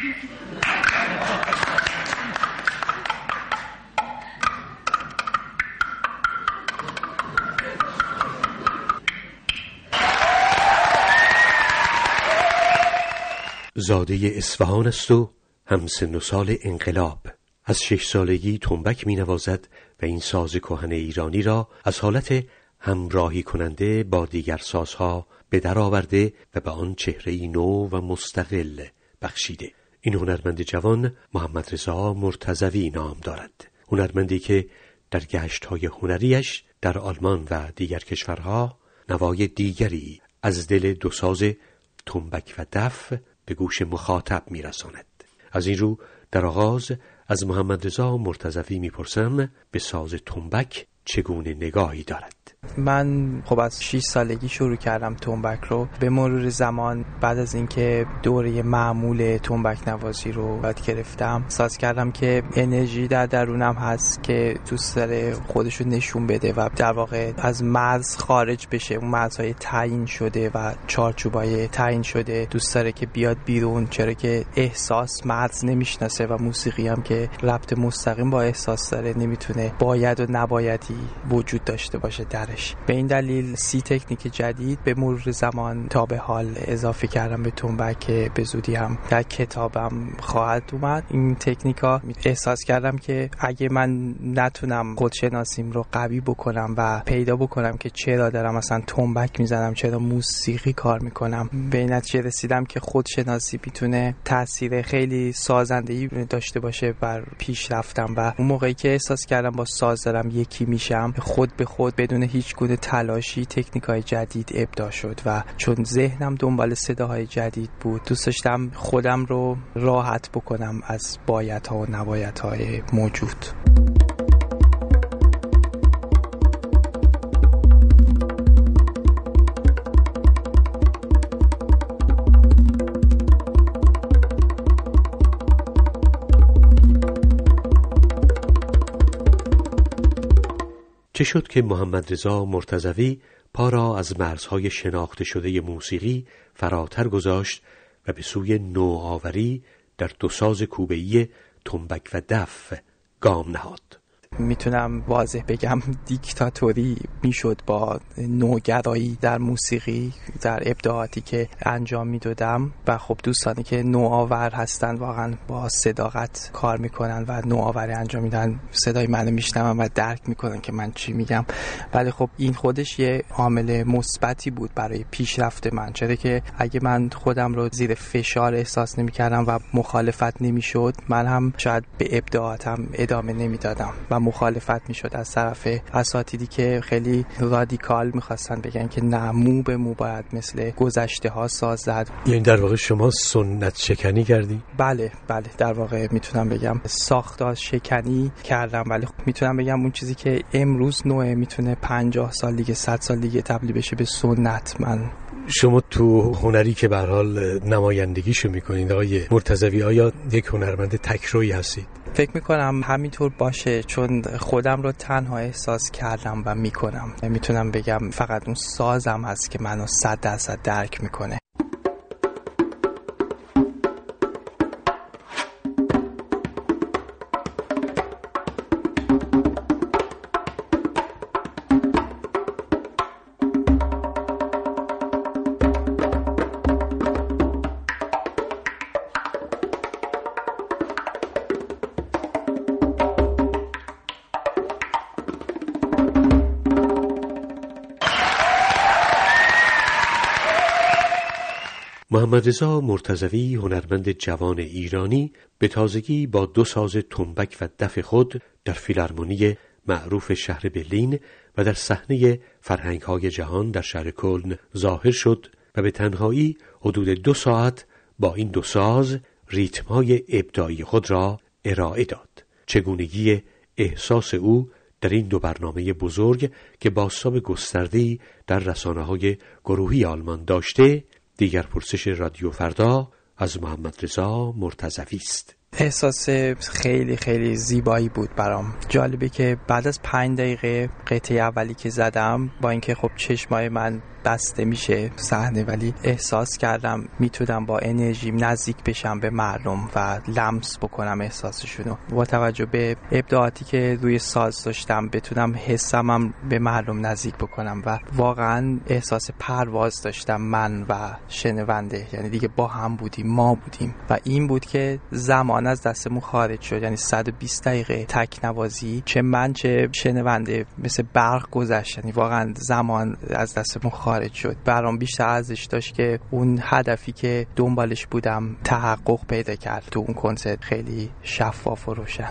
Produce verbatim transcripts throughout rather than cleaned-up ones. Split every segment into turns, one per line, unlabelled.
زاده اصفهان است و همسن و سال انقلاب. از شش سالگی تنبک می نوازد و این ساز کهن ایرانی را از حالت همراهی کننده با دیگر سازها به در آورده و به آن چهره‌ای نو و مستقل بخشیده. این هنرمند جوان محمد رضا مرتضوی نام دارد. هنرمندی که در گشت‌های هنریش در آلمان و دیگر کشورها نوای دیگری از دل دو ساز تنبک و دف به گوش مخاطب میرساند. از این رو در آغاز از محمد رضا مرتضوی میپرسم به ساز تنبک چگونه نگاهی دارد.
من خب از شش سالگی شروع کردم تنبک رو. به مرور زمان بعد از اینکه دوره معمول تنبک نوازی رو یاد گرفتم، احساس کردم که انرژی در درونم هست که دوست داره خودش رو نشون بده و در واقع از مرز خارج بشه. اون مرزهای تعیین شده و چارچوبای تعیین شده دوست داره که بیاد بیرون، چرا که احساس مرز نمیشناسه و موسیقی هم که ربط مستقیم با احساس داره نمیتونه باید و نبایدی وجود داشته باشه درش. به این دلیل سی تکنیک جدید به مرور زمان تا به حال اضافه کردم به تنبک که به زودی هم در کتابم خواهد اومد. این تکنیکا احساس کردم که اگه من نتونم خودشناسیم رو قوی بکنم و پیدا بکنم که چرا دارم مثلا تنبک میزنم، چرا موسیقی کار میکنم، به این نتیجه رسیدم که خودشناسی میتونه تاثیر خیلی سازنده‌ای داشته باشه بر پیشرفتم. و اون موقعی که احساس کردم با ساز دارم یکی میشم، خود به خود بدون هیچ گونه تلاشی تکنیک‌های جدید ابداع شد و چون ذهنم دنبال صداهای جدید بود، دوست داشتم خودم رو راحت بکنم از بایدها و نبایدهای موجود.
چه شد که محمد رضا مرتضوی پا را از مرزهای شناخته شده موسیقی فراتر گذاشت و به سوی نوآوری در دو ساز کوبه‌ای تنبک و دف گام نهاد؟
میتونم واضح بگم دیکتاتوری میشد با نوگرایی در موسیقی، در ابداعاتی که انجام میدادم. و خب دوستانی که نوآور هستن واقعا با صداقت کار میکنن و نوآوری انجام میدن، صدای منو میشنون و درک میکنن که من چی میگم. ولی خب این خودش یه عامل مثبتی بود برای پیشرفت من، چرا که اگه من خودم رو زیر فشار احساس نمیکردم و مخالفت نمیشد، من هم شاید به ابداعاتم ادامه نمیدادم و مخالفت میشد از طرف اساتیدی که خیلی رادیکال میخواستن بگن که نه، مو به مو باید مثل گذشته ها ساز زد.
یعنی در واقع شما سنت شکنی کردی؟
بله بله، در واقع میتونم بگم ساختار شکنی کردم. ولی میتونم بگم اون چیزی که امروز نوعه میتونه پنجاه سال دیگه، صد سال دیگه تبدیل بشه به سنت. من
شما تو هنری که به هر حال نمایندگیشو میکنید آقای مرتضوی، آیا یک هنرمند تک‌رویی هستید؟
فکر میکنم همینطور باشه، چون خودم رو تنها احساس کردم و میکنم. میتونم بگم فقط اون سازم هست که منو صد درصد درک میکنه.
محمد رضا مرتضوی، هنرمند جوان ایرانی، به تازگی با دو ساز تنبک و دف خود در فیلارمونی معروف شهر برلین و در صحنه فرهنگ‌های جهان در شهر کلن ظاهر شد و به تنهایی حدود دو ساعت با این دو ساز ریتم‌های ابداعی خود را ارائه داد. چگونگی احساس او در این دو برنامه بزرگ که بازتاب گسترده‌ای در رسانه‌های گروهی آلمان داشته، دیگر پرسش رادیو فردا از محمد رضا مرتضوی است.
احساس خیلی خیلی زیبایی بود برام. جالبه که بعد از پنج دقیقه قطعه اولی که زدم، با اینکه خب چشمای من بسته میشه صحنه، ولی احساس کردم میتونم با انرژیم نزدیک بشم به مردم و لمس بکنم احساسشونو. با توجه به ابداعاتی که روی ساز داشتم بتونم حسمم به مردم نزدیک بکنم و واقعا احساس پرواز داشتم من و شنونده، یعنی دیگه با هم بودیم، ما بودیم و این بود که زمان از دستمون خارج شد. یعنی صد و بیست دقیقه تک نوازی، چه من چه شنونده، مثل برق گذشت. یعنی واقعا زمان از دستمون خارج شد. برام بیشتر ارزش داشت که اون هدفی که دنبالش بودم تحقق پیدا کرد تو اون کنسرت. خیلی شفاف و روشن.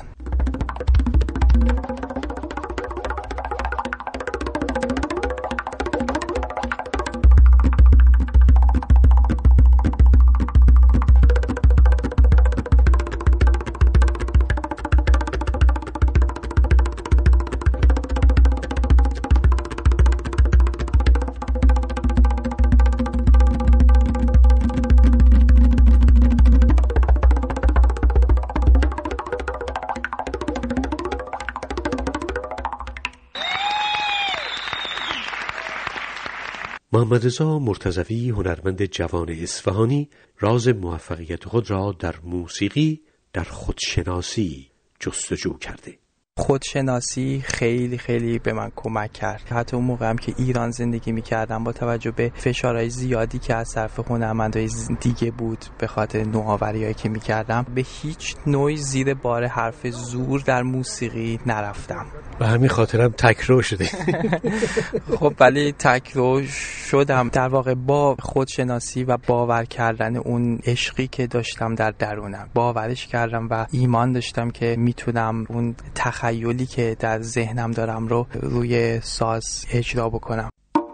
محمد رضا مرتضوی، هنرمند جوان اصفهانی، راز موفقیت خود را در موسیقی، در خودشناسی جستجو کرده.
خودشناسی خیلی خیلی به من کمک کرد. حتی اون موقع هم که ایران زندگی می‌کردم با توجه به فشارهای زیادی که از طرف هنرمندای دیگه بود به خاطر نوآوری‌هایی که می‌کردم، به هیچ نوعی زیر بار حرف زور در موسیقی نرفتم.
و همین خاطرم تکرار شده.
خب ولی تکرار شدم در واقع با خودشناسی و باور کردن اون عشقی که داشتم در درونم. باورش کردم و ایمان داشتم که میتونم اون تخیلی که در ذهنم دارم رو روی ساز اجرا بکنم.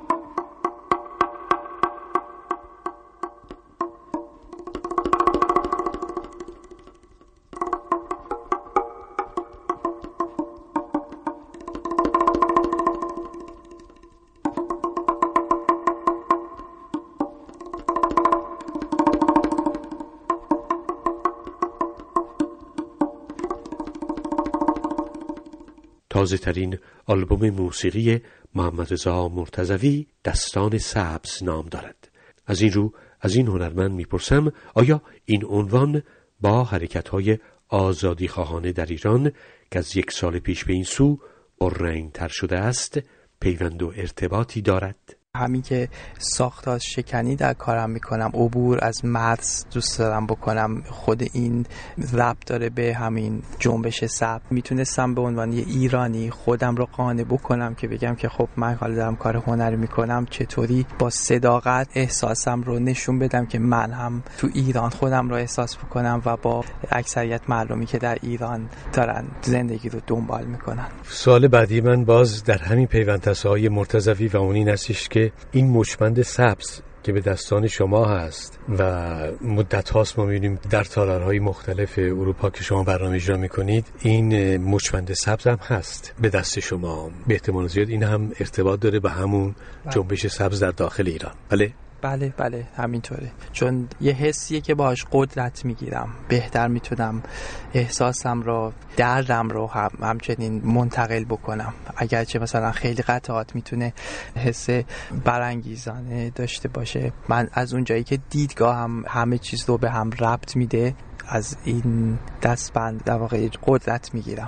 تازه ترین آلبوم موسیقی محمد رضا مرتضوی دستان سبز نام دارد. از این رو از این هنرمند میپرسم آیا این عنوان با حرکت‌های آزادی خواهانه در ایران که از یک سال پیش به این سو پررنگ‌تر شده است پیوند و ارتباطی دارد؟
همین که ساختار شکنی در کارم میکنم، عبور از مرز دوست دارم بکنم، خود این ربط داره به همین جنبش سبز. میتونستم به عنوان یه ایرانی خودم رو قانع بکنم که بگم که خب من حالا دارم کار هنری میکنم، چطوری با صداقت احساسم رو نشون بدم که من هم تو ایران خودم رو احساس بکنم و با اکثریت مردمی که در ایران دارن زندگی رو دنبال میکنن.
سوال بعدی من باز در همین پیوندت‌های مرتضوی و اون این هستش که این مچبند سبز که به دستان شما هست و مدت هاست ما می‌بینیم در تالارهای مختلف اروپا که شما برنامه اجرا می‌کنید، این مچبند سبز هم هست به دست شما. به احتمال زیاد این هم ارتباط داره به همون جنبش سبز در داخل ایران. بله؟
بله بله همینطوره، چون یه حسیه که باهاش قدرت میگیرم، بهتر میتونم احساسم رو، دردم رو هم همچنین منتقل بکنم. اگرچه مثلا خیلی قطعات میتونه حس برانگیزانه داشته باشه، من از اون جایی که دیدگاهم همه چیز رو به هم ربط میده، از این دستبند در واقع قدرت میگیرم.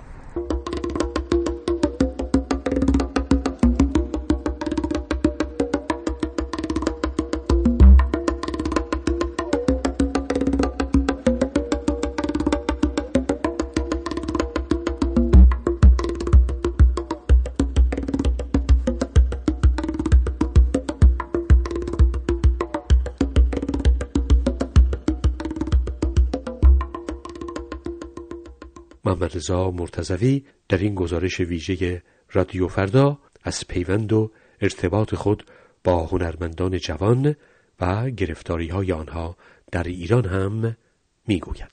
محمد رضا مرتضوی در این گزارش ویژه رادیو فردا از پیوند و ارتباط خود با هنرمندان جوان و گرفتاری‌های آنها در ایران هم می‌گوید.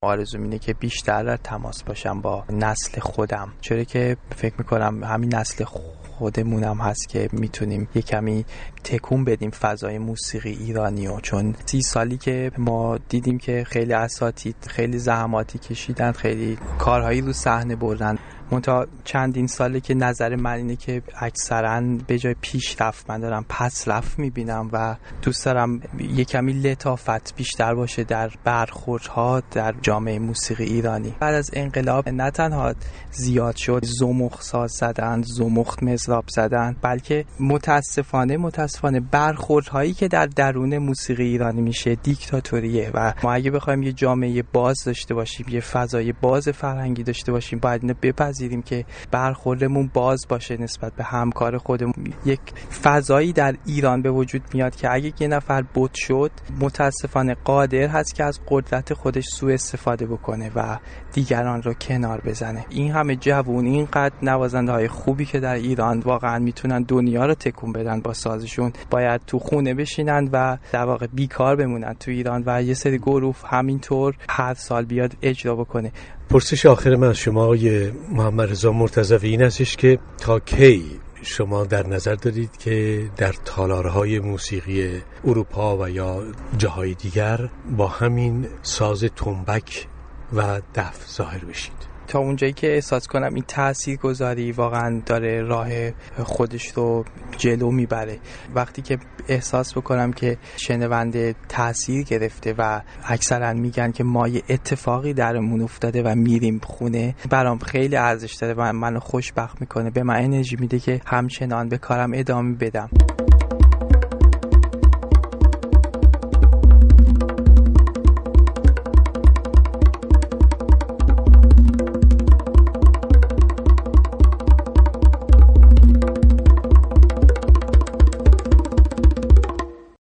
آرزوم اینه که بیشتر در تماس باشم با نسل خودم، چرا که فکر میکنم همین نسل خودمونم هست که میتونیم یه کمی تکون بدیم فضای موسیقی ایرانیو. چون سی سالی که ما دیدیم که خیلی اساتید خیلی زحماتی کشیدن، خیلی کارهایی رو صحنه بردن، منتها چندین ساله که نظر من اینه که اکثرا به جای پیشرفت من دارم پس رفت میبینم و دوست دارم یه کمی لطافت بیشتر باشه در برخوردها در جامعه موسیقی ایرانی. بعد از انقلاب نه تنها زیاد شد زمخ ساز زدن، زمخت مزراب زدن، بلکه متاسفانه متاسفانه برخوردهایی که در درون موسیقی ایرانی میشه دیکتاتوریه و ما اگه بخوایم یه جامعه باز داشته باشیم، یه فضای باز فرهنگی داشته باشیم، باید اینو بپذیریم که برخوردمون باز باشه نسبت به همکار خودمون. یک فضایی در ایران به وجود میاد که اگه یه نفر بت شد متاسفانه قادر هست که از قدرت خودش سوء استفاده بکنه و دیگران رو کنار بزنه. این همه جوون، اینقدر نوازنده های خوبی که در ایران واقعا میتونن دنیا رو تکون بدن با سازشون، باید تو خونه بشینن و در واقع بیکار بمونن تو ایران و یه سری گروه همینطور هر سال بیاد اجرا بکنه.
پرسش آخر من از شما آقای محمد رضا مرتضوی این هستش که تا کی شما در نظر دارید که در تالارهای موسیقی اروپا و یا جاهای دیگر با همین ساز تنبک و دف ظاهر بشید؟
تا اونجایی که احساس کنم این تاثیرگذاری واقعا داره راه خودش رو جلو میبره، وقتی که احساس بکنم که شنونده تاثیر گرفته و اکثرا میگن که ما یه اتفاقی درمون افتاده و میریم خونه، برام خیلی ارزش داره و منو خوشبخت میکنه، به من انرژی میده که همچنان به کارم ادامه بدم.